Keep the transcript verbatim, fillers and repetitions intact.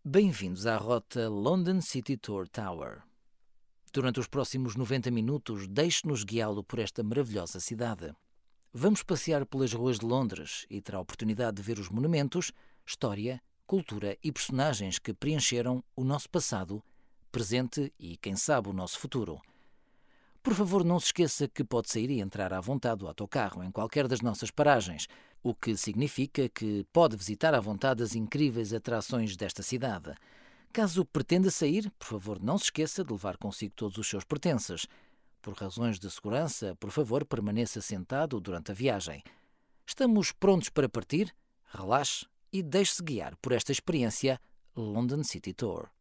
Bem-vindos à rota London City Tour Tower. Durante os próximos noventa minutos, deixe-nos guiá-lo por esta maravilhosa cidade. Vamos passear pelas ruas de Londres e terá a oportunidade de ver os monumentos, história, cultura e personagens que preencheram o nosso passado, presente e, quem sabe, o nosso futuro. Por favor, não se esqueça que pode sair e entrar à vontade do autocarro em qualquer das nossas paragens, o que significa que pode visitar à vontade as incríveis atrações desta cidade. Caso pretenda sair, por favor, não se esqueça de levar consigo todos os seus pertences. Por razões de segurança, por favor, permaneça sentado durante a viagem. Estamos prontos para partir? Relaxe e deixe-se guiar por esta experiência London City Tour.